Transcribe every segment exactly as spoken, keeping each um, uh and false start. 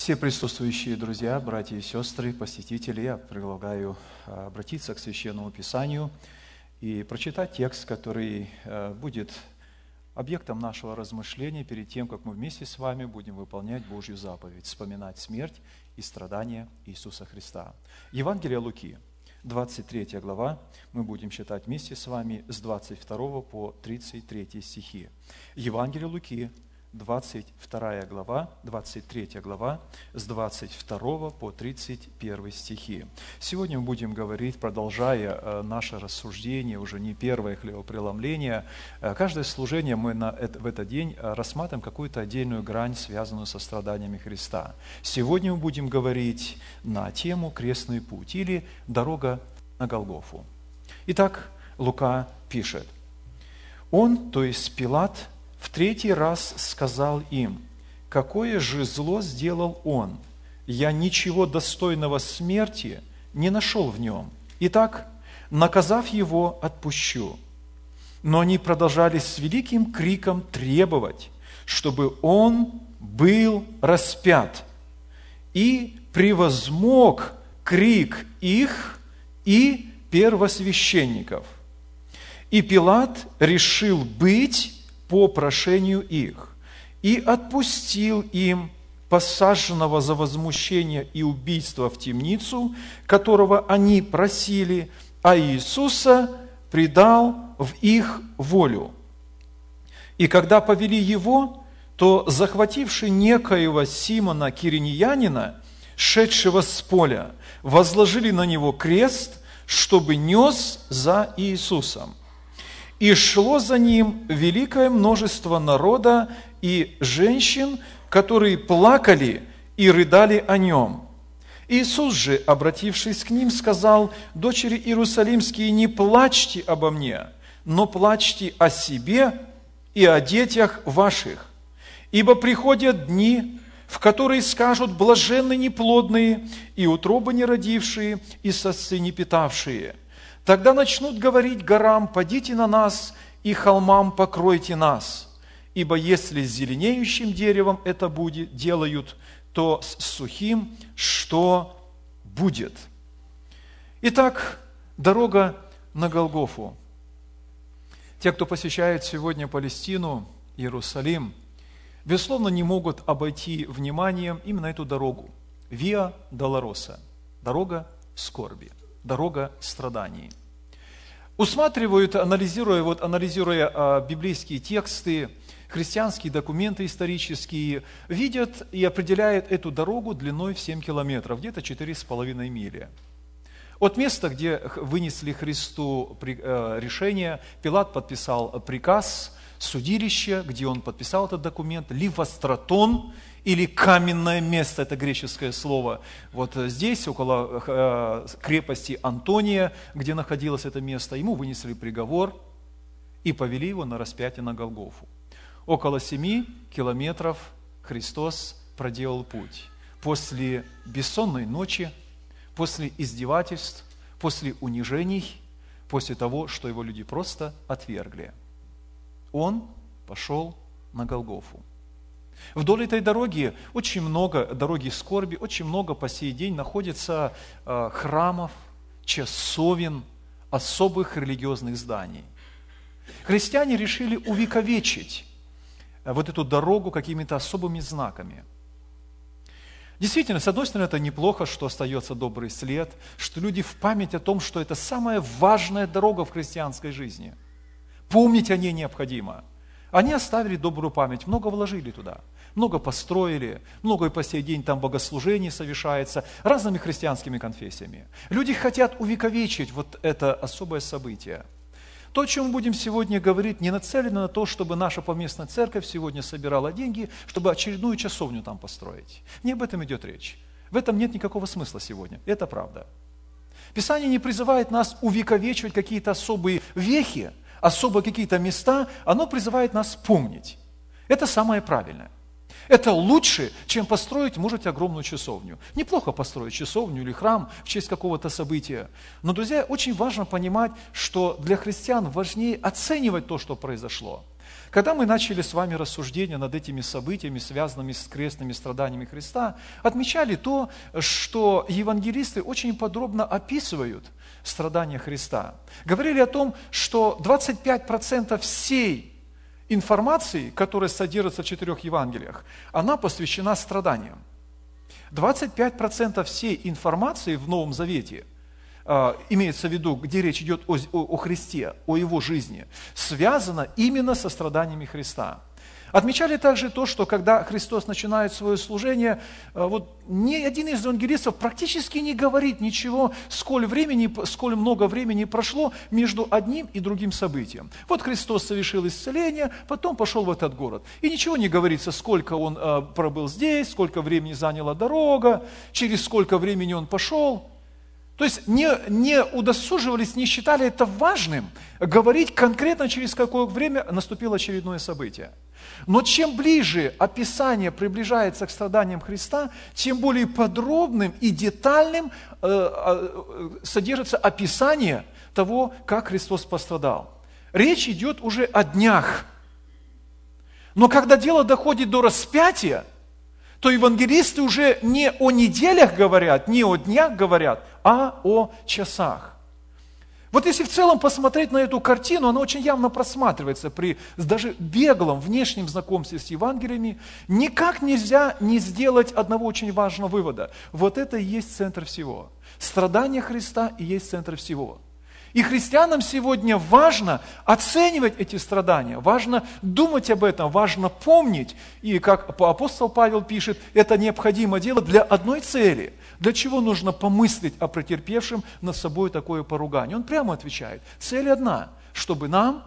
Все присутствующие друзья, братья и сестры, посетители, я предлагаю обратиться к Священному Писанию и прочитать текст, который будет объектом нашего размышления перед тем, как мы вместе с вами будем выполнять Божью заповедь, вспоминать смерть и страдания Иисуса Христа. Евангелие Луки, двадцать третья глава, мы будем читать вместе с вами с двадцать второго по тридцать третий стихи. Евангелие Луки, двадцать вторая глава, двадцать третья глава, с двадцать второго по тридцать первый стихи. Сегодня мы будем говорить, продолжая наше рассуждение, уже не первое хлебопреломление. Каждое служение мы на это, в этот день рассматриваем какую-то отдельную грань, связанную со страданиями Христа. Сегодня мы будем говорить на тему «Крестный путь» или «Дорога на Голгофу». Итак, Лука пишет: «Он, то есть Пилат, в третий раз сказал им: какое же зло сделал он? Я ничего достойного смерти не нашел в нем. Итак, наказав его, отпущу». Но они продолжали с великим криком требовать, чтобы он был распят. И превозмог крик их и первосвященников. И Пилат решил быть по прошению их, и отпустил им посаженного за возмущение и убийство в темницу, которого они просили, а Иисуса предал в их волю. И когда повели его, то, захвативший некоего Симона Кириньянина, шедшего с поля, возложили на него крест, чтобы нес за Иисусом. И шло за ним великое множество народа и женщин, которые плакали и рыдали о нем. Иисус же, обратившись к ним, сказал: «Дочери Иерусалимские, не плачьте обо мне, но плачьте о себе и о детях ваших. Ибо приходят дни, в которые скажут: блаженны неплодные, и утробы не родившие, и сосцы не питавшие. Тогда начнут говорить горам: падите на нас, и холмам покройте нас. Ибо если с зеленеющим деревом это будет, делают, то с сухим что будет?» Итак, дорога на Голгофу. Те, кто посещает сегодня Палестину, Иерусалим, безусловно, не могут обойти вниманием именно эту дорогу. Виа Долороса, дорога скорби, дорога страданий. Усматривают, анализируя, вот, анализируя а, библейские тексты, христианские документы исторические, видят и определяют эту дорогу длиной в семь километров, где-то четыре с половиной мили. От места, где вынесли Христу при, э, решение, Пилат подписал приказ, судилище, где он подписал этот документ, Ливостратон, или каменное место, это греческое слово. Вот здесь, около э, крепости Антония, где находилось это место, ему вынесли приговор и повели его на распятие на Голгофу. Около семи километров Христос проделал путь. После бессонной ночи, после издевательств, после унижений, после того, что его люди просто отвергли. Он пошел на Голгофу. Вдоль этой дороги очень много, дороги скорби, очень много по сей день находится э, храмов, часовен, особых религиозных зданий. Христиане решили увековечить вот эту дорогу какими-то особыми знаками. Действительно, с одной стороны, это неплохо, что остается добрый след, что люди в память о том, что это самая важная дорога в христианской жизни. Помнить о ней необходимо. Они оставили добрую память, много вложили туда, много построили, много и по сей день там богослужений совершается разными христианскими конфессиями. Люди хотят увековечить вот это особое событие. То, о чем мы будем сегодня говорить, не нацелено на то, чтобы наша поместная церковь сегодня собирала деньги, чтобы очередную часовню там построить. Не об этом идет речь. В этом нет никакого смысла сегодня. Это правда. Писание не призывает нас увековечивать какие-то особые вехи, особо какие-то места, оно призывает нас помнить. Это самое правильное. Это лучше, чем построить, может, огромную часовню. Неплохо построить часовню или храм в честь какого-то события. Но, друзья, очень важно понимать, что для христиан важнее оценивать то, что произошло. Когда мы начали с вами рассуждения над этими событиями, связанными с крестными страданиями Христа, отмечали то, что евангелисты очень подробно описывают страдания Христа. Говорили о том, что двадцать пять процентов всей информации, которая содержится в четырех Евангелиях, она посвящена страданиям. двадцать пять процентов всей информации в Новом Завете, имеется в виду, где речь идет о, о Христе, о Его жизни, связано именно со страданиями Христа. Отмечали также то, что когда Христос начинает свое служение, вот ни один из евангелистов практически не говорит ничего, сколь, времени, сколь много времени прошло между одним и другим событием. Вот Христос совершил исцеление, потом пошел в этот город. И ничего не говорится, сколько он пробыл здесь, сколько времени заняла дорога, через сколько времени он пошел. То есть не, не удосуживались, не считали это важным говорить конкретно, через какое время наступило очередное событие. Но чем ближе описание приближается к страданиям Христа, тем более подробным и детальным э, э, содержится описание того, как Христос пострадал. Речь идет уже о днях. Но когда дело доходит до распятия, то евангелисты уже не о неделях говорят, не о днях говорят, а о часах. Вот если в целом посмотреть на эту картину, она очень явно просматривается при даже беглом внешнем знакомстве с Евангелиями. Никак нельзя не сделать одного очень важного вывода. Вот это и есть центр всего. Страдания Христа и есть центр всего. И христианам сегодня важно оценивать эти страдания, важно думать об этом, важно помнить. И как апостол Павел пишет, это необходимо делать для одной цели. Для чего нужно помыслить о претерпевшем над собой такое поругание? Он прямо отвечает, цель одна, чтобы нам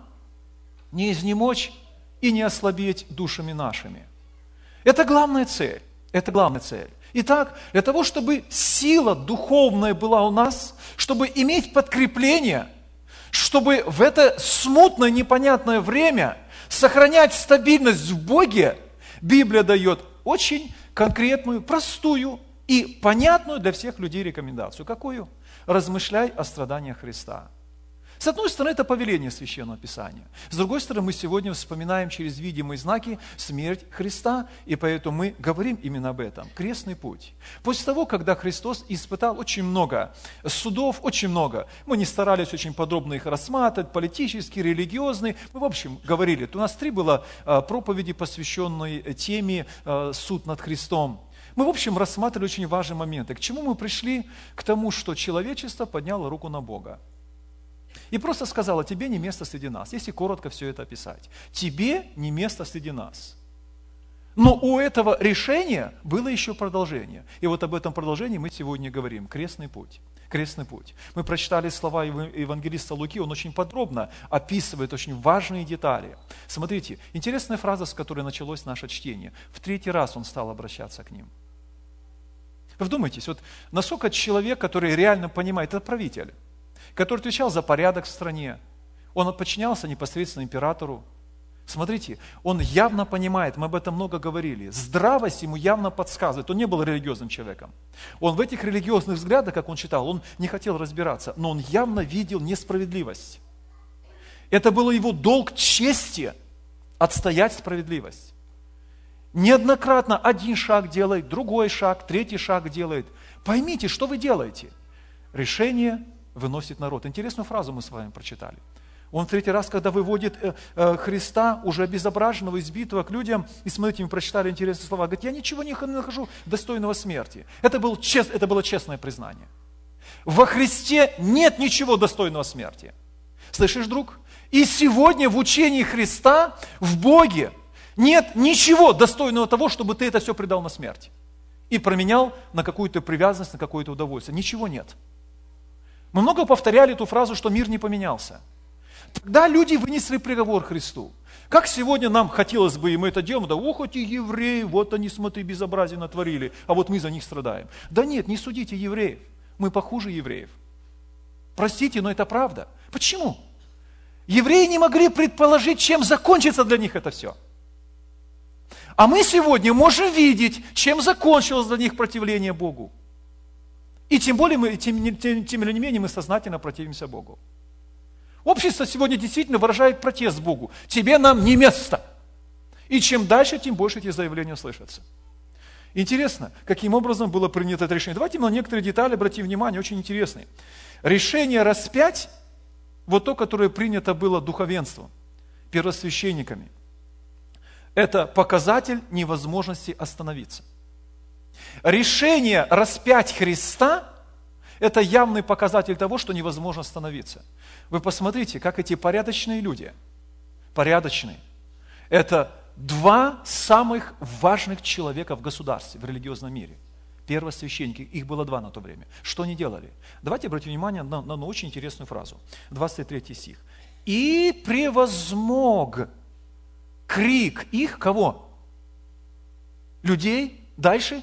не изнемочь и не ослабеть душами нашими. Это главная цель, это главная цель. Итак, для того, чтобы сила духовная была у нас, чтобы иметь подкрепление, чтобы в это смутное, непонятное время сохранять стабильность в Боге, Библия дает очень конкретную, простую и понятную для всех людей рекомендацию. Какую? Размышляй о страданиях Христа. С одной стороны, это повеление Священного Писания. С другой стороны, мы сегодня вспоминаем через видимые знаки смерть Христа, и поэтому мы говорим именно об этом. Крестный путь. После того, когда Христос испытал очень много судов, очень много, мы не старались очень подробно их рассматривать, политические, религиозные, мы в общем говорили, у нас три было проповеди, посвященные теме «Суд над Христом». Мы, в общем, рассматривали очень важные моменты. К чему мы пришли? К тому, что человечество подняло руку на Бога. И просто сказала, тебе не место среди нас, если коротко все это описать. Тебе не место среди нас. Но у этого решения было еще продолжение. И вот об этом продолжении мы сегодня говорим. Крестный путь. Крестный путь. Мы прочитали слова евангелиста Луки, он очень подробно описывает очень важные детали. Смотрите, интересная фраза, с которой началось наше чтение. В третий раз он стал обращаться к ним. Вы вдумайтесь, вот насколько человек, который реально понимает, это правитель, который отвечал за порядок в стране, он подчинялся непосредственно императору. Смотрите, он явно понимает, мы об этом много говорили, здравость ему явно подсказывает, он не был религиозным человеком. Он в этих религиозных взглядах, как он читал, он не хотел разбираться, но он явно видел несправедливость. Это было его долг чести отстоять справедливость. Неоднократно один шаг делает, другой шаг, третий шаг делает. Поймите, что вы делаете. Решение выносит народ. Интересную фразу мы с вами прочитали. Он в третий раз, когда выводит э, э, Христа, уже обезображенного, избитого, к людям, и смотрите, мы прочитали интересные слова, говорит, я ничего не нахожу достойного смерти. Это, был чест, это было честное признание. Во Христе нет ничего достойного смерти. Слышишь, друг? И сегодня в учении Христа, в Боге, нет ничего достойного того, чтобы ты это все предал на смерть. И променял на какую-то привязанность, на какое-то удовольствие. Ничего нет. Мы много повторяли эту фразу, что мир не поменялся. Тогда люди вынесли приговор Христу. Как сегодня нам хотелось бы, и мы это делаем, да ох, эти евреи, вот они, смотри, безобразие натворили, а вот мы за них страдаем. Да нет, не судите евреев, мы похуже евреев. Простите, но это правда. Почему? Евреи не могли предположить, чем закончится для них это все. А мы сегодня можем видеть, чем закончилось для них противление Богу. И тем более, мы, тем, тем, тем или не менее, мы сознательно противимся Богу. Общество сегодня действительно выражает протест Богу. Тебе нам не место. И чем дальше, тем больше эти заявления слышатся. Интересно, каким образом было принято это решение. Давайте на некоторые детали обратим внимание, очень интересные. Решение распять, вот то, которое принято было духовенством, первосвященниками, это показатель невозможности остановиться. Решение распять Христа – это явный показатель того, что невозможно остановиться. Вы посмотрите, как эти порядочные люди, порядочные, это два самых важных человека в государстве, в религиозном мире. Первосвященники, их было два на то время. Что они делали? Давайте обратим внимание на, на, на очень интересную фразу. двадцать третий стих. «И превозмог крик их» кого? Людей. Дальше.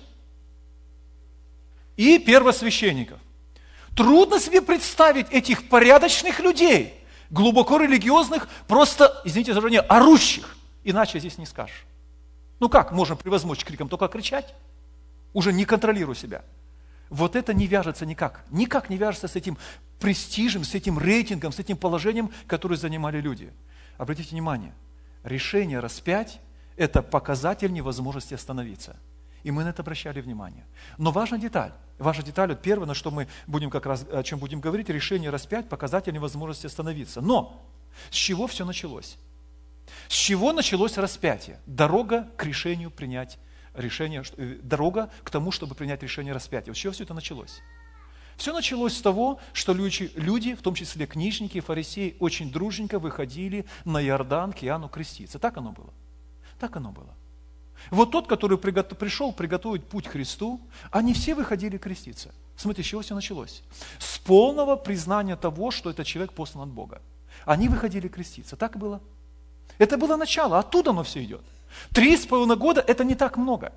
«И первосвященников». Трудно себе представить этих порядочных людей, глубоко религиозных, просто, извините за выражение, орущих. Иначе здесь не скажешь. Ну как можно превозмочь криком? Только кричать? Уже не контролируя себя. Вот это не вяжется никак. Никак не вяжется с этим престижем, с этим рейтингом, с этим положением, которое занимали люди. Обратите внимание, решение распять – это показатель невозможности остановиться. И мы на это обращали внимание. Но важна деталь. Важна деталь, вот первое, на что мы будем как раз, о чем будем говорить, решение распять – показатель невозможности остановиться. Но с чего все началось? С чего началось распятие? Дорога к решению принять решение, дорога к тому, чтобы принять решение распятия. Вот с чего все это началось? Все началось с того, что люди, люди, в том числе книжники, фарисеи, очень дружненько выходили на Иордан к Иоанну креститься. Так оно было. Так оно было. Вот тот, который пришел приготовить путь к Христу, они все выходили креститься. Смотрите, с чего все началось? С полного признания того, что этот человек послан от Бога. Они выходили креститься. Так и было. Это было начало, оттуда оно все идет. Три с половиной года – это не так много.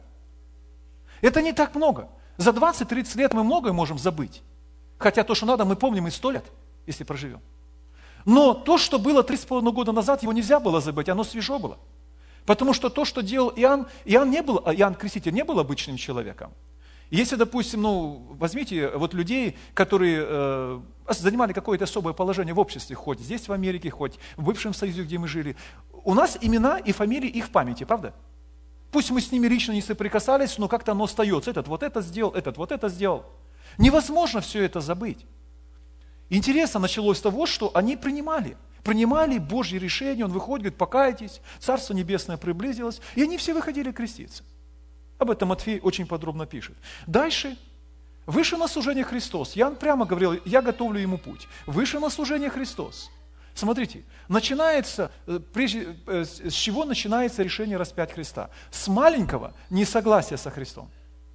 Это не так много. За двадцать-тридцать лет мы многое можем забыть. Хотя то, что надо, мы помним и сто лет, если проживем. Но то, что было три с половиной года назад, его нельзя было забыть, оно свежо было. Потому что то, что делал Иоанн, Иоанн, не был, Иоанн Креститель не был обычным человеком. Если, допустим, ну, возьмите вот людей, которые э, занимали какое-то особое положение в обществе, хоть здесь в Америке, хоть в бывшем Союзе, где мы жили, у нас имена и фамилии их в памяти, правда? Пусть мы с ними лично не соприкасались, но как-то оно остается. Этот вот это сделал, этот вот это сделал. Невозможно все это забыть. Интересно началось с того, что они принимали. Принимали Божье решение, он выходит, говорит, покайтесь, Царство Небесное приблизилось, и они все выходили креститься. Об этом Матфей очень подробно пишет. Дальше. Вышел на служение Христос. Иоанн прямо говорил, я готовлю ему путь. Вышел на служение Христос. Смотрите, начинается, прежде, с чего начинается решение распять Христа? С маленького несогласия со Христом.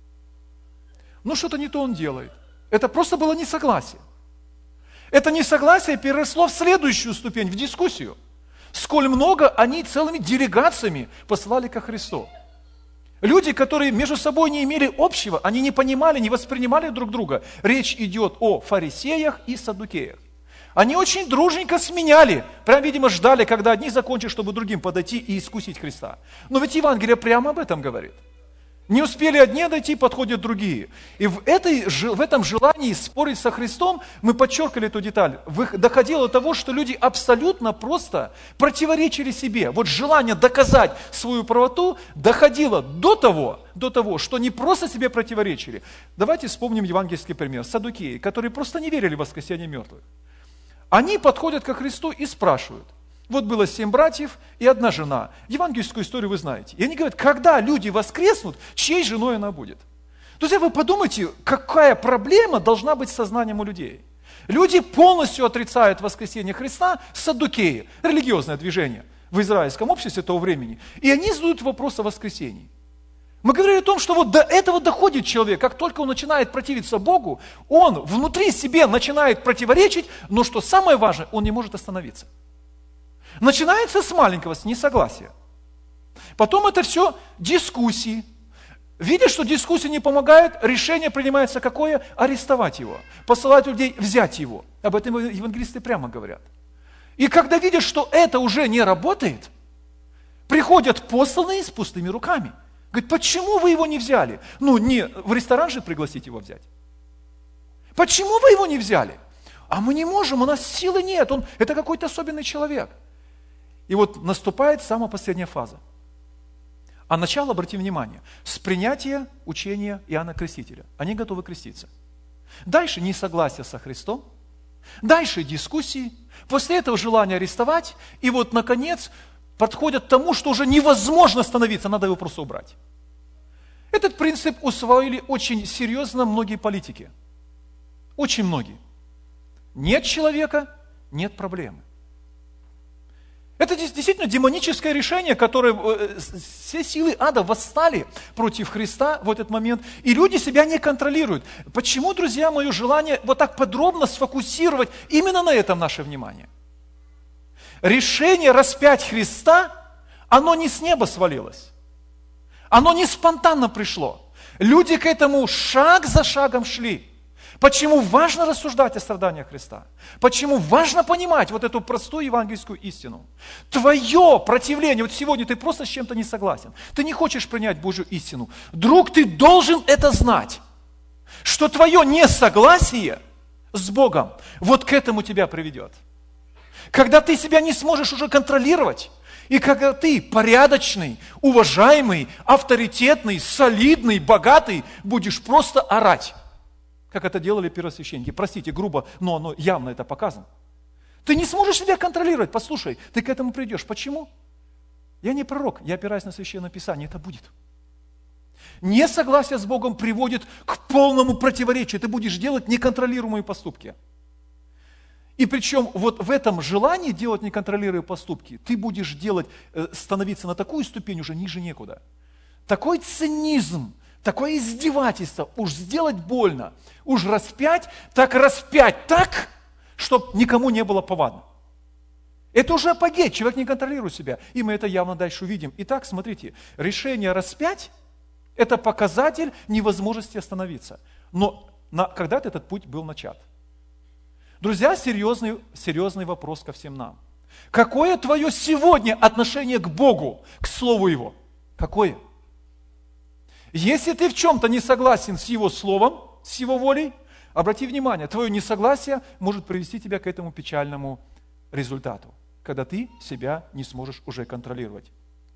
Ну, что-то не то он делает. Это просто было несогласие. Это несогласие переросло в следующую ступень, в дискуссию. Сколь много они целыми делегациями посылали ко Христу. Люди, которые между собой не имели общего, они не понимали, не воспринимали друг друга. Речь идет о фарисеях и саддукеях. Они очень дружненько сменяли, прям, видимо, ждали, когда одни закончат, чтобы другим подойти и искусить Христа. Но ведь Евангелие прямо об этом говорит. Не успели одни дойти, подходят другие. И в, этой, в этом желании спорить со Христом, мы подчеркивали эту деталь, доходило до того, что люди абсолютно просто противоречили себе. Вот желание доказать свою правоту доходило до того, до того, что не просто себе противоречили. Давайте вспомним евангельский пример. Саддукеи, которые просто не верили в воскресение мертвых. Они подходят ко Христу и спрашивают. Вот было семь братьев и одна жена. Евангельскую историю вы знаете. И они говорят, когда люди воскреснут, чьей женой она будет? Друзья, вы подумайте, какая проблема должна быть с сознанием у людей. Люди полностью отрицают воскресение Христа, саддукеи, религиозное движение в израильском обществе того времени. И они задают вопрос о воскресении. Мы говорили о том, что вот до этого доходит человек, как только он начинает противиться Богу, он внутри себе начинает противоречить, но что самое важное, он не может остановиться. Начинается с маленького, с несогласия. Потом это все дискуссии. Видя, что дискуссии не помогают, решение принимается какое? Арестовать его. Посылать людей взять его. Об этом евангелисты прямо говорят. И когда видят, что это уже не работает, приходят посланные с пустыми руками. Говорят, почему вы его не взяли? Ну, не в ресторан же пригласить его взять. Почему вы его не взяли? А мы не можем, у нас силы нет, он, это какой-то особенный человек. И вот наступает самая последняя фаза. А начало, обрати внимание, с принятия учения Иоанна Крестителя. Они готовы креститься. Дальше несогласие со Христом. Дальше дискуссии. После этого желание арестовать. И вот, наконец, подходят к тому, что уже невозможно остановиться, надо его просто убрать. Этот принцип усвоили очень серьезно многие политики. Очень многие. Нет человека, нет проблемы. Это действительно демоническое решение, которое все силы ада восстали против Христа в этот момент, и люди себя не контролируют. Почему, друзья, мое желание вот так подробно сфокусировать именно на этом наше внимание? Решение распять Христа, оно не с неба свалилось. Оно не спонтанно пришло. Люди к этому шаг за шагом шли. Почему важно рассуждать о страданиях Христа? Почему важно понимать вот эту простую евангельскую истину? Твое противление, вот сегодня ты просто с чем-то не согласен, ты не хочешь принять Божью истину. Друг, ты должен это знать, что твое несогласие с Богом вот к этому тебя приведет. Когда ты себя не сможешь уже контролировать, и когда ты порядочный, уважаемый, авторитетный, солидный, богатый, будешь просто орать, как это делали первосвященники. Простите, грубо, но оно явно это показано. Ты не сможешь себя контролировать. Послушай, ты к этому придешь. Почему? Я не пророк, я опираюсь на Священное Писание. Это будет. Несогласие с Богом приводит к полному противоречию. Ты будешь делать неконтролируемые поступки. И причем вот в этом желании делать неконтролируемые поступки, ты будешь делать, становиться на такую ступень уже ниже некуда. Такой цинизм, такое издевательство, уж сделать больно, уж распять, так распять так, чтобы никому не было повадно. Это уже апогей, человек не контролирует себя, и мы это явно дальше увидим. Итак, смотрите, решение распять – это показатель невозможности остановиться. Но на, когда-то этот путь был начат. Друзья, серьезный, серьезный вопрос ко всем нам. Какое твое сегодня отношение к Богу, к Слову Его? Какое? Если ты в чем-то не согласен с Его Словом, с Его волей, обрати внимание, твое несогласие может привести тебя к этому печальному результату, когда ты себя не сможешь уже контролировать.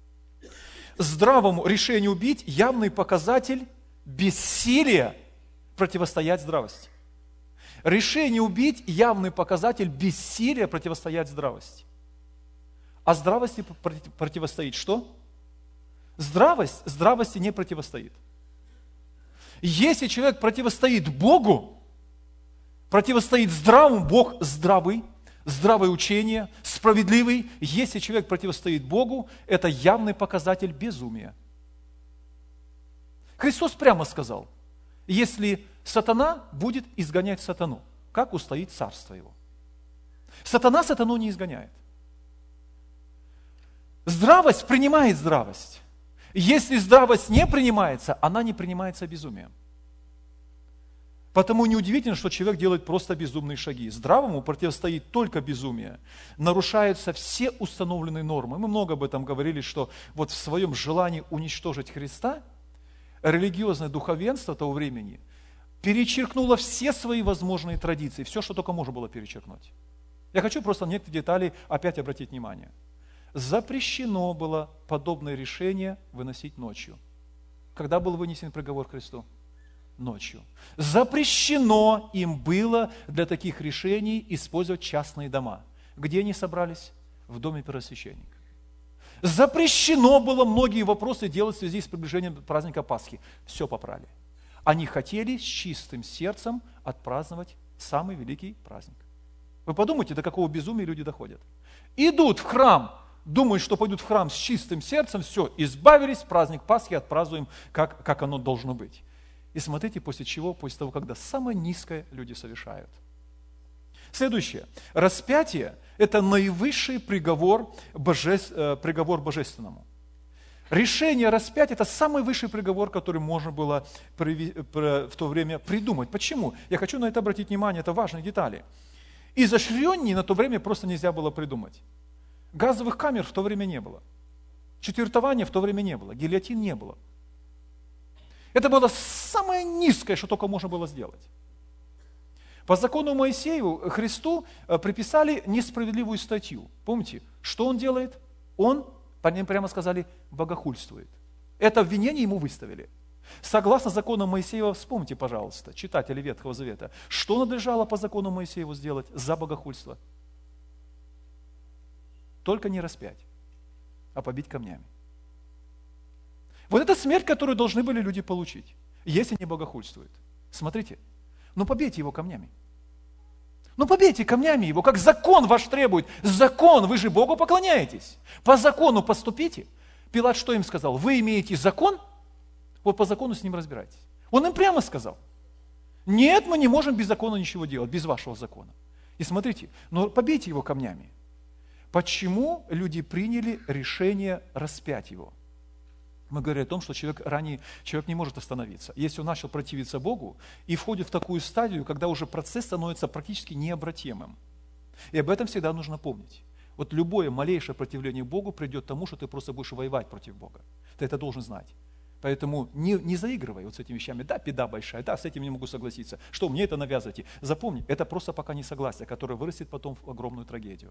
Здравому решению убить явный показатель бессилия противостоять здравости. Решение убить явный показатель бессилия противостоять здравости. А здравости противостоит что? Здравость, здравости не противостоит. Если человек противостоит Богу, противостоит здравому, Бог здравый, здравое учение, справедливый. Если человек противостоит Богу, это явный показатель безумия. Христос прямо сказал, если сатана будет изгонять сатану, как устоит царство его? Сатана сатану не изгоняет. Здравость принимает здравость. Если здравость не принимается, она не принимается безумием. Потому неудивительно, что человек делает просто безумные шаги. Здравому противостоит только безумие. Нарушаются все установленные нормы. Мы много об этом говорили, что вот в своем желании уничтожить Христа, религиозное духовенство того времени перечеркнуло все свои возможные традиции, все, что только можно было перечеркнуть. Я хочу просто на некоторые детали опять обратить внимание. Запрещено было подобное решение выносить ночью. Когда был вынесен приговор Христу? Ночью. Запрещено им было для таких решений использовать частные дома. Где они собрались? В доме первосвященника. Запрещено было многие вопросы делать в связи с приближением праздника Пасхи. Все попрали. Они хотели с чистым сердцем отпраздновать самый великий праздник. Вы подумайте, до какого безумия люди доходят. Идут в храм, думают, что пойдут в храм с чистым сердцем, все, избавились, праздник Пасхи отпразднуем, как, как оно должно быть. И смотрите, после чего, после того, когда самое низкое люди совершают. Следующее. Распятие – это наивысший приговор, боже... приговор божественному. Решение распять – это самый высший приговор, который можно было в то время придумать. Почему? Я хочу на это обратить внимание, это важные детали. Изощреннее на то время просто нельзя было придумать. Газовых камер в то время не было. Четвертования в то время не было. Гильотин не было. Это было самое низкое, что только можно было сделать. По закону Моисею Христу приписали несправедливую статью. Помните, что он делает? Он, прямо сказали, богохульствует. Это обвинение ему выставили. Согласно закону Моисеева, вспомните, пожалуйста, читатели Ветхого Завета, что надлежало по закону Моисееву сделать за богохульство? Только не распять, а побить камнями. Вот это смерть, которую должны были люди получить, если не богохульствуют. Смотрите, ну побейте его камнями. Ну побейте камнями его, как закон ваш требует. Закон, вы же Богу поклоняетесь. По закону поступите. Пилат что им сказал? Вы имеете закон? Вот по закону с ним разбирайтесь. Он им прямо сказал. Нет, мы не можем без закона ничего делать, без вашего закона. И смотрите, ну побейте его камнями. Почему люди приняли решение распять его? Мы говорим о том, что человек ранее, человек не может остановиться. Если он начал противиться Богу и входит в такую стадию, когда уже процесс становится практически необратимым. И об этом всегда нужно помнить. Вот любое малейшее противление Богу придет к тому, что ты просто будешь воевать против Бога. Ты это должен знать. Поэтому не, не заигрывай вот с этими вещами. Да, беда большая, да, с этим не могу согласиться. Что, мне это навязываете? Запомни, это просто пока не согласие, которое вырастет потом в огромную трагедию.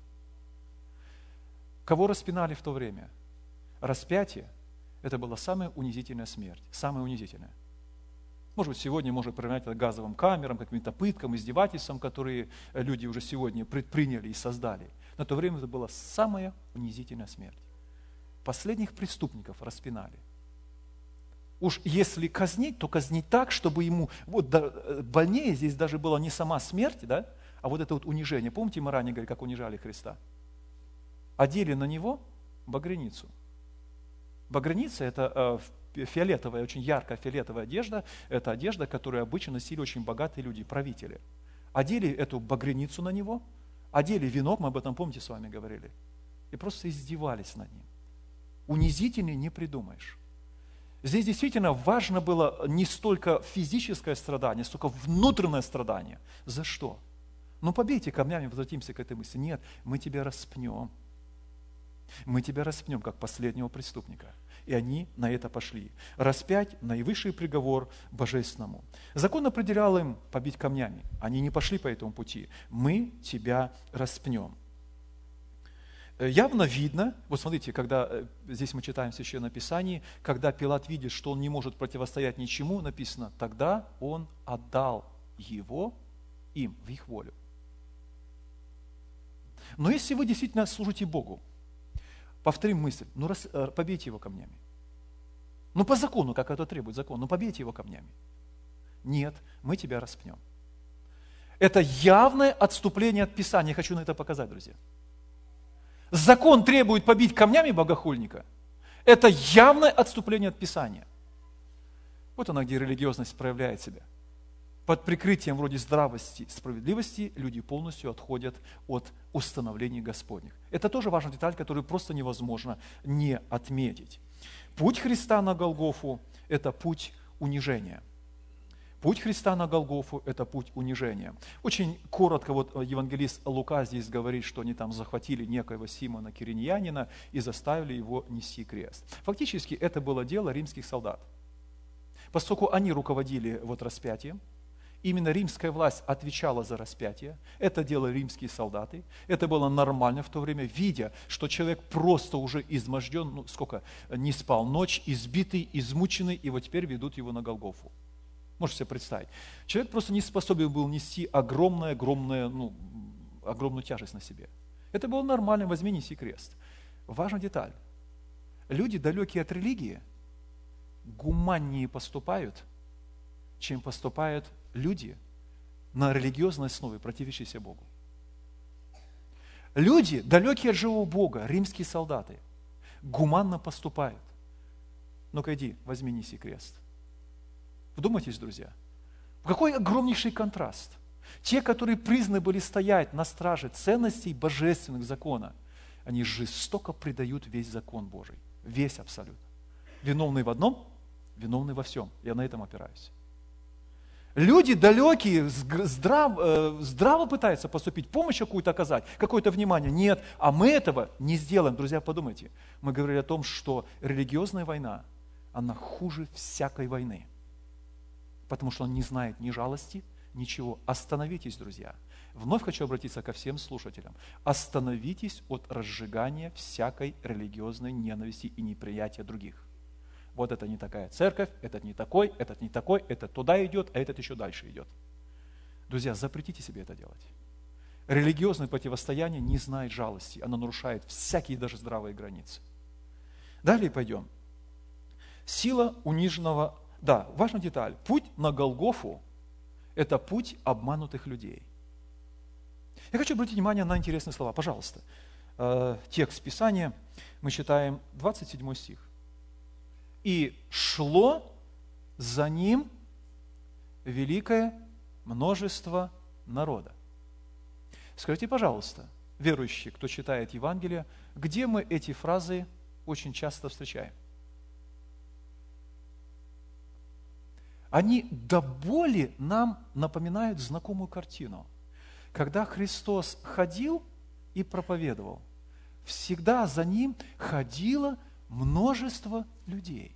Кого распинали в то время? Распятие – это была самая унизительная смерть, самая унизительная. Может быть, сегодня можно приравнять это газовым камерам, каким-то пыткам, издевательствам, которые люди уже сегодня предприняли и создали. На то время это была самая унизительная смерть. Последних преступников распинали. Уж если казнить, то казнить так, чтобы ему, вот больнее здесь даже была не сама смерть, да, а вот это вот унижение. Помните, мы ранее говорили, как унижали Христа? Одели на него багряницу. Багряница – это фиолетовая, очень яркая фиолетовая одежда. Это одежда, которую обычно носили очень богатые люди, правители. Одели эту багряницу на него, одели венок, мы об этом, помните, с вами говорили, и просто издевались над ним. Унизительнее не придумаешь. Здесь действительно важно было не столько физическое страдание, столько внутреннее страдание. За что? Ну побейте камнями, возвратимся к этой мысли. Нет, мы тебя распнем. Мы тебя распнем, как последнего преступника. И они на это пошли. Распять – наивысший приговор божественному. Закон определял им побить камнями. Они не пошли по этому пути. Мы тебя распнем. Явно видно, вот смотрите, когда здесь мы читаем в Священном Писании, когда Пилат видит, что он не может противостоять ничему, написано, тогда он отдал его им в их волю. Но если вы действительно служите Богу, повторим мысль, ну раз, побейте его камнями. Ну по закону, как это требует закон, ну побейте его камнями. Нет, мы тебя распнем. Это явное отступление от Писания, я хочу на это показать, друзья. Закон требует побить камнями богохульника. Это явное отступление от Писания. Вот она, где религиозность проявляет себя. Под прикрытием вроде здравости, справедливости люди полностью отходят от установлений Господних. Это тоже важная деталь, которую просто невозможно не отметить. Путь Христа на Голгофу – это путь унижения. Путь Христа на Голгофу – это путь унижения. Очень коротко вот евангелист Лука здесь говорит, что они там захватили некоего Симона Кириньянина и заставили его нести крест. Фактически это было дело римских солдат. Поскольку они руководили вот распятием, именно римская власть отвечала за распятие, это делали римские солдаты, это было нормально в то время, видя, что человек просто уже изможден, ну сколько, не спал ночь, избитый, измученный, и вот теперь ведут его на Голгофу. Можете себе представить. Человек просто не способен был нести огромную-огромную, ну, огромную тяжесть на себе. Это было нормально, возьми, неси крест. Важная деталь. Люди, далекие от религии, гуманнее поступают, чем поступают люди на религиозной основе, противящиеся Богу. Люди, далекие от живого Бога, римские солдаты, гуманно поступают. Ну-ка иди, возьми, неси крест. Вдумайтесь, друзья, какой огромнейший контраст. Те, которые призваны были стоять на страже ценностей божественных закона, они жестоко предают весь закон Божий. Весь абсолютно. Виновный в одном, виновный во всем. Я на этом опираюсь. Люди далекие, здраво, здраво пытаются поступить, помощь какую-то оказать, какое-то внимание. Нет, а мы этого не сделаем. Друзья, подумайте. Мы говорили о том, что религиозная война, она хуже всякой войны. Потому что он не знает ни жалости, ничего. Остановитесь, друзья. Вновь хочу обратиться ко всем слушателям. Остановитесь от разжигания всякой религиозной ненависти и неприятия других. вот это не такая церковь, этот не такой, этот не такой, этот туда идет, а этот еще дальше идет. Друзья, запретите себе это делать. Религиозное противостояние не знает жалости, оно нарушает всякие даже здравые границы. Далее пойдем. Сила униженного... Да, важная деталь. Путь на Голгофу – это путь обманутых людей. Я хочу обратить внимание на интересные слова. Пожалуйста, текст Писания, мы читаем двадцать седьмой стих. «И шло за ним великое множество народа». Скажите, пожалуйста, верующие, кто читает Евангелие, где мы эти фразы очень часто встречаем? Они до боли нам напоминают знакомую картину. Когда Христос ходил и проповедовал, всегда за Ним ходило множество людей.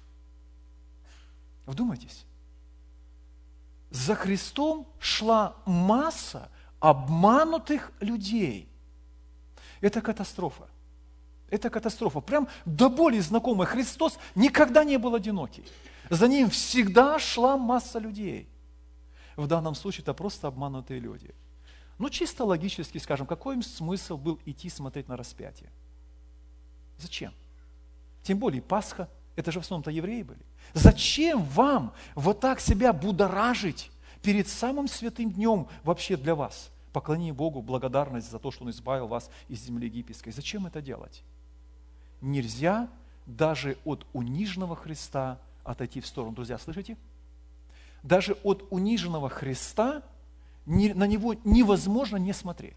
Вдумайтесь. За Христом шла масса обманутых людей. Это катастрофа. Это катастрофа. Прям до боли знакомый. Христос никогда не был одинокий. За Ним всегда шла масса людей. В данном случае это просто обманутые люди. Ну, чисто логически скажем, какой им смысл был идти смотреть на распятие? Зачем? Тем более Пасха, это же в основном-то евреи были. Зачем вам вот так себя будоражить перед самым святым днем вообще для вас? Поклонение Богу, благодарность за то, что Он избавил вас из земли египетской. Зачем это делать? Нельзя даже от униженного Христа отойти в сторону. Друзья, слышите? Даже от униженного Христа на Него невозможно не смотреть.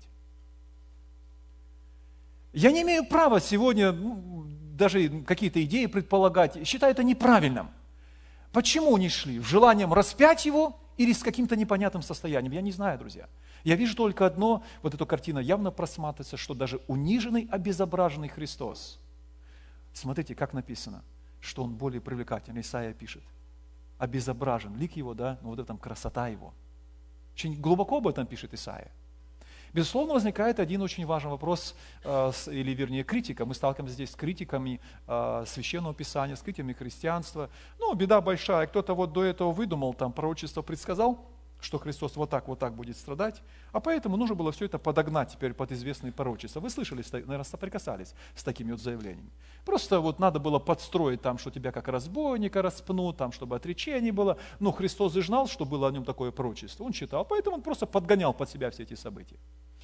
Я не имею права сегодня ну, даже какие-то идеи предполагать. Считаю это неправильным. Почему они шли? В желанием распять Его или с каким-то непонятным состоянием? Я не знаю, друзья. Я вижу только одно, вот эта картина явно просматривается, что даже униженный, обезображенный Христос, смотрите, как написано, что Он более привлекательный. Исаия пишет, обезображен, лик Его, да, но вот это там красота Его. Очень глубоко об этом пишет Исаия. Безусловно, возникает один очень важный вопрос, или вернее критика. Мы сталкиваемся здесь с критиками Священного Писания, с критиками христианства. Ну, беда большая. Кто-то вот до этого выдумал, там пророчество предсказал, что Христос вот так, вот так будет страдать, а поэтому нужно было все это подогнать теперь под известные пророчества. Вы слышали, наверное, соприкасались с такими вот заявлениями. Просто вот надо было подстроить там, что тебя как разбойника распнут, там, чтобы отречение было. Но Христос же знал, что было о нем такое пророчество. Он читал, поэтому он просто подгонял под себя все эти события.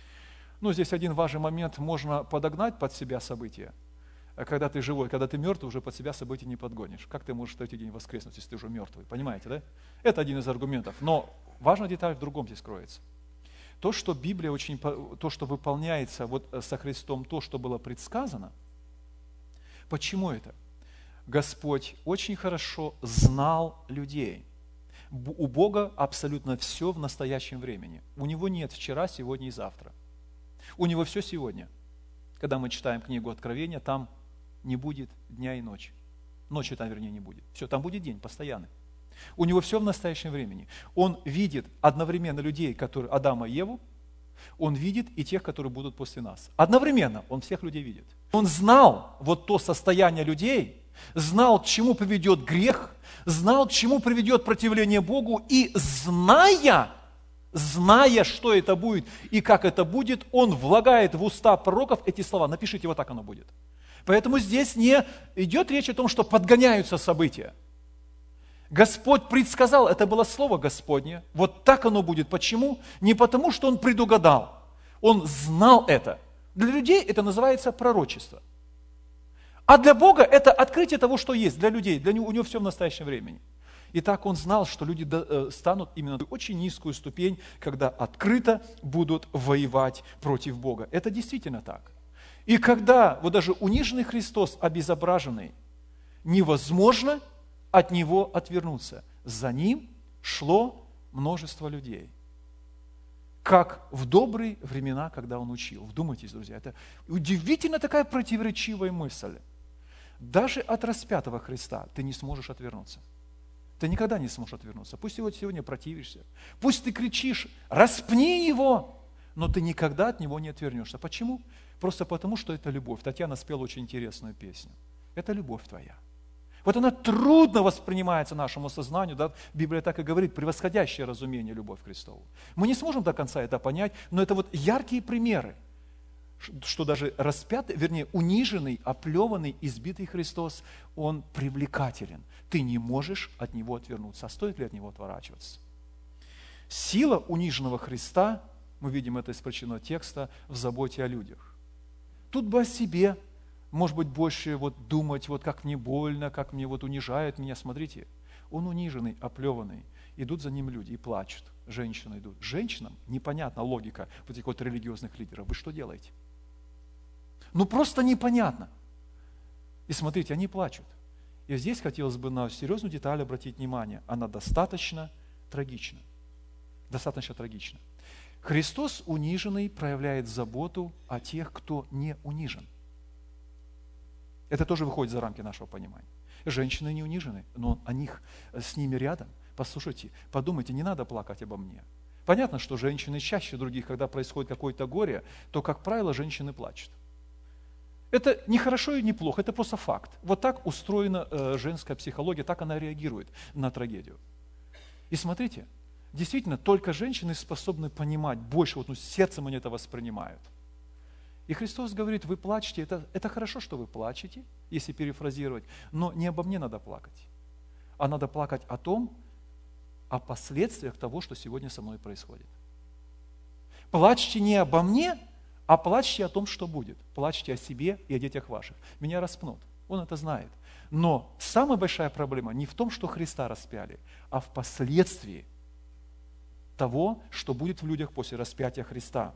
Но здесь один важный момент, можно подогнать под себя события. Когда ты живой, когда ты мертвый, уже под себя события не подгонишь. Как ты можешь в третий день воскреснуть, если ты уже мертвый? Понимаете, да? Это один из аргументов. Но важная деталь в другом здесь кроется. То, что Библия очень, то, что выполняется вот со Христом, то, что было предсказано. Почему это? Господь очень хорошо знал людей. У Бога абсолютно все в настоящем времени. У Него нет вчера, сегодня и завтра. У Него все сегодня. Когда мы читаем книгу Откровения, там не будет дня и ночи. Ночи там, вернее, не будет. Все, там будет день постоянный. У Него все в настоящем времени. Он видит одновременно людей, которые Адама и Еву, Он видит и тех, которые будут после нас. Одновременно Он всех людей видит. Он знал вот то состояние людей, знал, к чему приведет грех, знал, к чему приведет противление Богу, и зная, зная, что это будет и как это будет, Он влагает в уста пророков эти слова. Напишите, вот так оно будет. Поэтому здесь не идет речь о том, что подгоняются события. Господь предсказал, это было слово Господне, вот так оно будет. Почему? Не потому, что Он предугадал, Он знал это. Для людей это называется пророчество. А для Бога это открытие того, что есть для людей, для него, у Него все в настоящем времени. Итак, Он знал, что люди станут именно на очень низкую ступень, когда открыто будут воевать против Бога. Это действительно так. И когда вот даже униженный Христос, обезображенный, невозможно от Него отвернуться. За Ним шло множество людей. Как в добрые времена, когда Он учил. Вдумайтесь, друзья, это удивительно такая противоречивая мысль. Даже от распятого Христа ты не сможешь отвернуться. Ты никогда не сможешь отвернуться. Пусть ты вот сегодня противишься. Пусть ты кричишь, распни Его, но ты никогда от Него не отвернешься. Почему? Просто потому, что это любовь. Татьяна спела очень интересную песню. Это любовь твоя. Вот она трудно воспринимается нашему сознанию, да? Библия так и говорит, превосходящее разумение любовь к Христову. Мы не сможем до конца это понять, но это вот яркие примеры, что даже распятый, вернее, униженный, оплеванный, избитый Христос, Он привлекателен. Ты не можешь от Него отвернуться. А стоит ли от Него отворачиваться? Сила униженного Христа, мы видим это из прочитанного текста, в заботе о людях. Тут бы о себе, может быть, больше вот думать, вот как мне больно, как мне вот унижают меня. Смотрите, он униженный, оплеванный. Идут за ним люди и плачут. Женщины идут. Женщинам непонятна логика вот этих вот религиозных лидеров. Вы что делаете? Ну просто непонятно. И смотрите, они плачут. И здесь хотелось бы на серьезную деталь обратить внимание. Она достаточно трагична. Достаточно трагична. Христос униженный проявляет заботу о тех, кто не унижен. Это тоже выходит за рамки нашего понимания. Женщины не унижены, но о них, с ними рядом. Послушайте, подумайте, не надо плакать обо мне. Понятно, что женщины чаще других, когда происходит какое-то горе, то, как правило, женщины плачут. Это не хорошо и не плохо, это просто факт. Вот так устроена э, женская психология, так она реагирует на трагедию. И смотрите, действительно, только женщины способны понимать больше, вот ну, сердцем они это воспринимают. И Христос говорит, вы плачете, это, это хорошо, что вы плачете, если перефразировать, но не обо мне надо плакать, а надо плакать о том, о последствиях того, что сегодня со мной происходит. Плачьте не обо мне, а плачьте о том, что будет. Плачьте о себе и о детях ваших. Меня распнут, он это знает. Но самая большая проблема не в том, что Христа распяли, а в последствии того, что будет в людях после распятия Христа.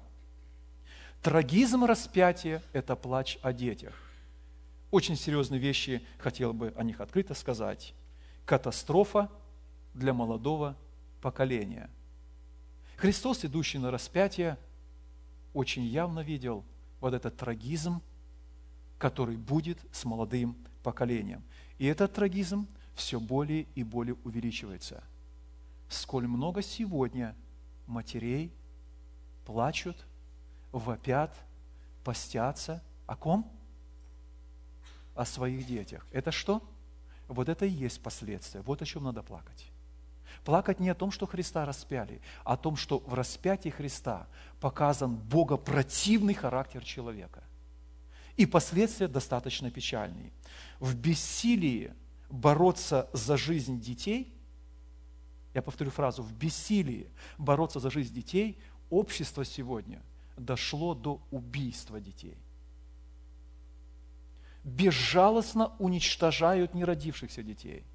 Трагизм распятия – это плач о детях. Очень серьезные вещи, хотел бы о них открыто сказать. Катастрофа для молодого поколения. Христос, идущий на распятие, очень явно видел вот этот трагизм, который будет с молодым поколением. И этот трагизм все более и более увеличивается. Сколь много сегодня матерей плачут, вопят, постятся. О ком? О своих детях. Это что? Вот это и есть последствия. Вот о чем надо плакать. Плакать не о том, что Христа распяли, а о том, что в распятии Христа показан богопротивный характер человека. И последствия достаточно печальные. В бессилии бороться за жизнь детей, я повторю фразу, в бессилии бороться за жизнь детей, общество сегодня дошло до убийства детей. Безжалостно уничтожают неродившихся детей.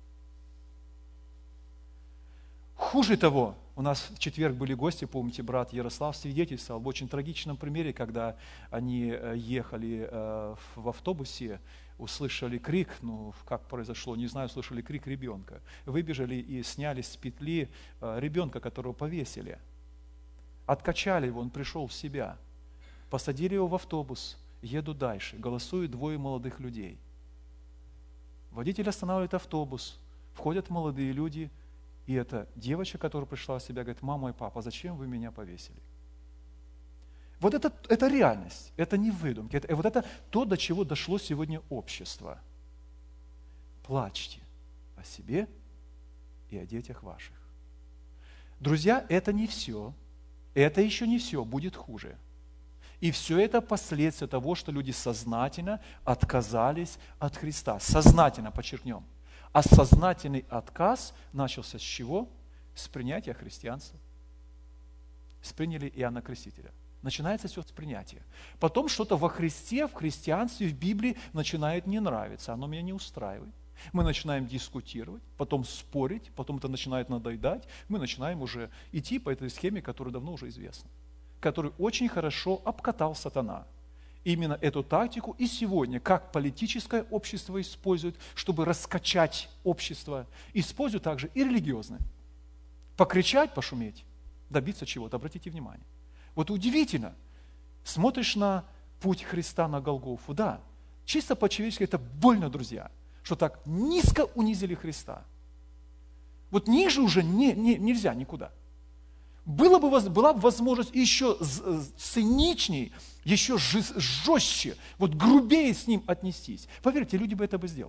Хуже того, у нас в четверг были гости, помните, брат Ярослав свидетельствовал об очень трагичном примере, когда они ехали в автобусе, услышали крик, ну, как произошло, не знаю, услышали крик ребенка. Выбежали и сняли с петли ребенка, которого повесили. Откачали его, он пришел в себя. Посадили его в автобус, еду дальше, голосуют двое молодых людей. Водитель останавливает автобус, входят молодые люди, и эта девочка, которая пришла в себя, говорит: мама и папа, зачем вы меня повесили? Вот это, это реальность, это не выдумки, это, вот это то, до чего дошло сегодня общество. Плачьте о себе и о детях ваших. Друзья, это не все, это еще не все, будет хуже. И все это последствия того, что люди сознательно отказались от Христа. Сознательно, подчеркнем. А сознательный отказ начался с чего? С принятия христианства. С приняли Иоанна Крестителя. Начинается все с принятия. Потом что-то во Христе, в христианстве, в Библии начинает не нравиться. Оно меня не устраивает. Мы начинаем дискутировать, потом спорить, потом это начинает надоедать. Мы начинаем уже идти по этой схеме, которая давно уже известна. Которую очень хорошо обкатал сатана. Именно эту тактику и сегодня, как политическое общество использует, чтобы раскачать общество, используют также и религиозное. Покричать, пошуметь, добиться чего-то, обратите внимание. Вот удивительно, смотришь на путь Христа на Голгофу, да, чисто по-человечески это больно, друзья, что так низко унизили Христа. Вот ниже уже не, не, нельзя никуда. Было бы, была бы возможность еще циничнее, еще жестче, вот грубее с ним отнестись. Поверьте, люди бы это бы сделали.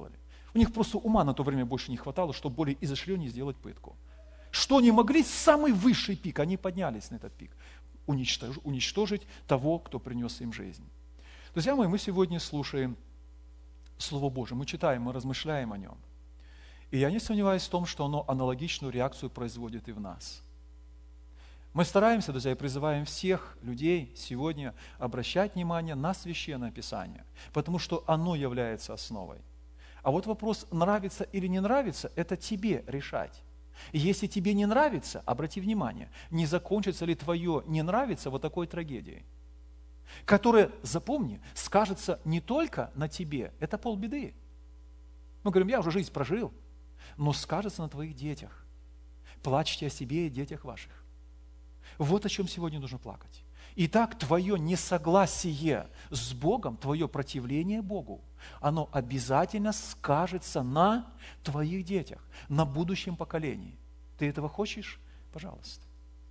У них просто ума на то время больше не хватало, чтобы более изощреннее сделать пытку. Что они могли? Самый высший пик, они поднялись на этот пик. Уничтожить, уничтожить того, кто принес им жизнь. Друзья мои, мы сегодня слушаем Слово Божие, мы читаем, мы размышляем о нем. И я не сомневаюсь в том, что оно аналогичную реакцию производит и в нас. Мы стараемся, друзья, и призываем всех людей сегодня обращать внимание на Священное Писание, потому что оно является основой. А вот вопрос, нравится или не нравится, это тебе решать. И если тебе не нравится, обрати внимание, не закончится ли твое «не нравится» вот такой трагедией, которая, запомни, скажется не только на тебе, это полбеды. Мы говорим, я уже жизнь прожил, но скажется на твоих детях. Плачьте о себе и детях ваших. Вот о чем сегодня нужно плакать. Итак, твое несогласие с Богом, твое противление Богу, оно обязательно скажется на твоих детях, на будущем поколении. Ты этого хочешь? Пожалуйста.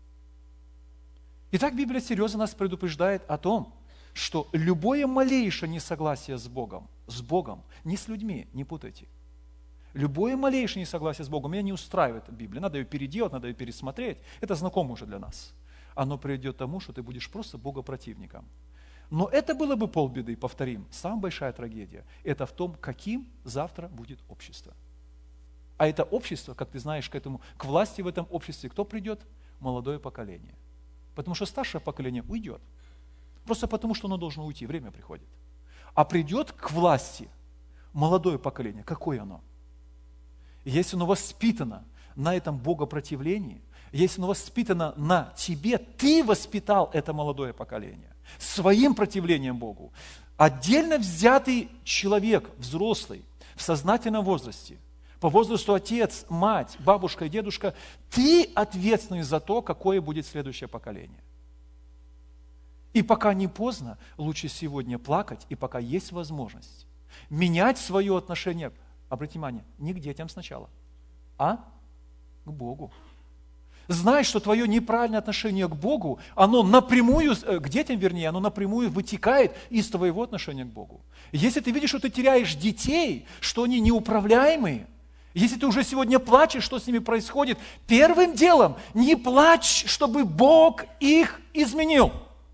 Итак, Библия серьезно нас предупреждает о том, что любое малейшее несогласие с Богом, с Богом, не с людьми, не путайте. Любое малейшее несогласие с Богом меня не устраивает Библия. Надо ее переделать, надо ее пересмотреть. Это знакомо уже для нас. Оно приведет к тому, что ты будешь просто богопротивником. Но это было бы полбеды, повторим. Самая большая трагедия – это в том, каким завтра будет общество. А это общество, как ты знаешь, к этому, к власти в этом обществе кто придет? Молодое поколение. Потому что старшее поколение уйдет. Просто потому, что оно должно уйти, время приходит. А придет к власти молодое поколение. Какое оно? Если оно воспитано на этом богопротивлении, если оно воспитано на тебе, ты воспитал это молодое поколение своим противлением Богу. Отдельно взятый человек, взрослый, в сознательном возрасте, по возрасту отец, мать, бабушка и дедушка, ты ответственный за то, какое будет следующее поколение. И пока не поздно, лучше сегодня плакать, и пока есть возможность менять свое отношение, обратите внимание, не к детям сначала, а к Богу. Знай, что твое неправильное отношение к Богу, оно напрямую, к детям вернее, оно напрямую вытекает из твоего отношения к Богу. Если ты видишь, что ты теряешь детей, что они неуправляемые, если ты уже сегодня плачешь, что с ними происходит, первым делом не плачь, чтобы Бог их изменил.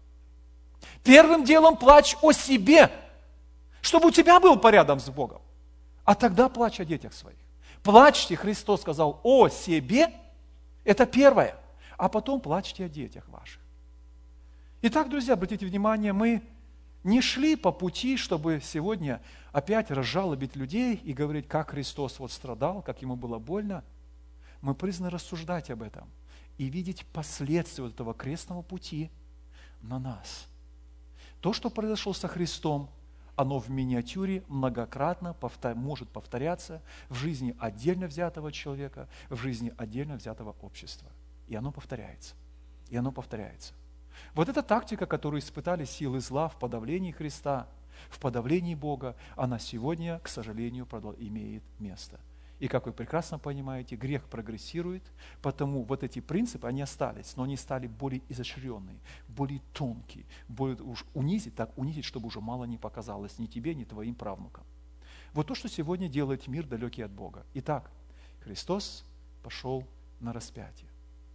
Первым делом плачь о себе, чтобы у тебя был порядок с Богом. А тогда плачь о детях своих. Плачьте, Христос сказал, о себе. Это первое. А потом плачьте о детях ваших. Итак, друзья, обратите внимание, мы не шли по пути, чтобы сегодня опять разжалобить людей и говорить, как Христос вот страдал, как ему было больно. Мы призваны рассуждать об этом и видеть последствия вот этого крестного пути на нас. То, что произошло со Христом, оно в миниатюре многократно повтор... может повторяться в жизни отдельно взятого человека, в жизни отдельно взятого общества. И оно повторяется. И оно повторяется. Вот эта тактика, которую испытали силы зла в подавлении Христа, в подавлении Бога, она сегодня, к сожалению, имеет место. И, как вы прекрасно понимаете, грех прогрессирует, потому вот эти принципы, они остались, но они стали более изощренные, более тонкие, более уж унизить, так унизить, чтобы уже мало не показалось ни тебе, ни твоим правнукам. Вот то, что сегодня делает мир, далекий от Бога. Итак, Христос пошел на распятие.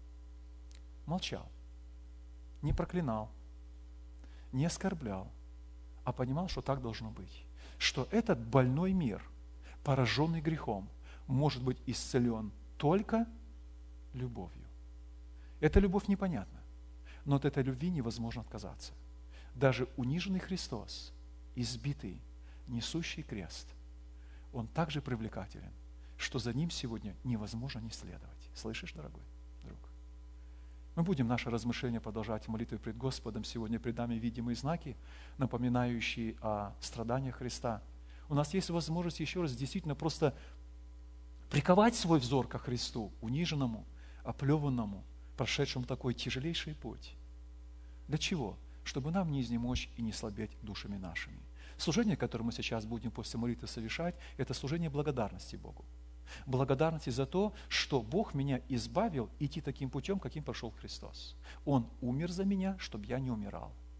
Молчал, не проклинал, не оскорблял, а понимал, что так должно быть. Что этот больной мир, пораженный грехом, может быть исцелен только любовью. Эта любовь непонятна, но от этой любви невозможно отказаться. Даже униженный Христос, избитый, несущий крест, он так же привлекателен, что за ним сегодня невозможно не следовать. Слышишь, дорогой друг? Мы будем наше размышление продолжать в молитве пред Господом. Сегодня пред нами видимые знаки, напоминающие о страданиях Христа. У нас есть возможность еще раз действительно просто приковать свой взор ко Христу, униженному, оплеванному, прошедшему такой тяжелейший путь. Для чего? Чтобы нам не изнемочь и не слабеть душами нашими. Служение, которое мы сейчас будем после молитвы совершать, это служение благодарности Богу. Благодарности за то, что Бог меня избавил идти таким путем, каким пошел Христос. Он умер за меня, чтобы я не умирал.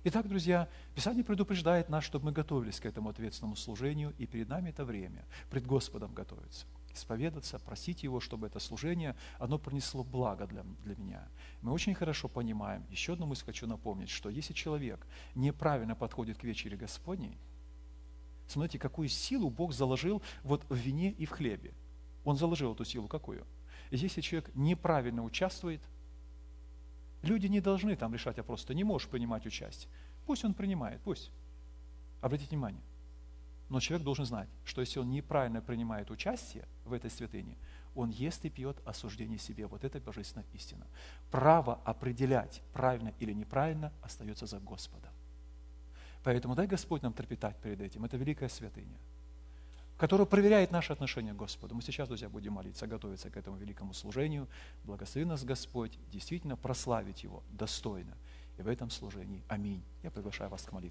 Итак, друзья, Писание предупреждает нас, чтобы мы готовились к этому ответственному служению, и перед нами это время, пред Господом готовиться, исповедаться, просить Его, чтобы это служение, оно принесло благо для, для меня. Мы очень хорошо понимаем, еще одну мысль хочу напомнить, что если человек неправильно подходит к вечере Господней, смотрите, какую силу Бог заложил вот в вине и в хлебе. Он заложил эту силу какую? И если человек неправильно участвует, люди не должны там решать вопрос, ты не можешь принимать участие. Пусть он принимает, пусть. Обратите внимание. Но человек должен знать, что если он неправильно принимает участие в этой святыне, он ест и пьет осуждение себе. Вот это божественная истина. Право определять, правильно или неправильно, остается за Господом. Поэтому дай Господь нам трепетать перед этим. Это великая святыня, которая проверяет наши отношения к Господу. Мы сейчас, друзья, будем молиться, готовиться к этому великому служению. Благослови нас Господь действительно прославить Его достойно. И в этом служении. Аминь. Я приглашаю вас к молитве.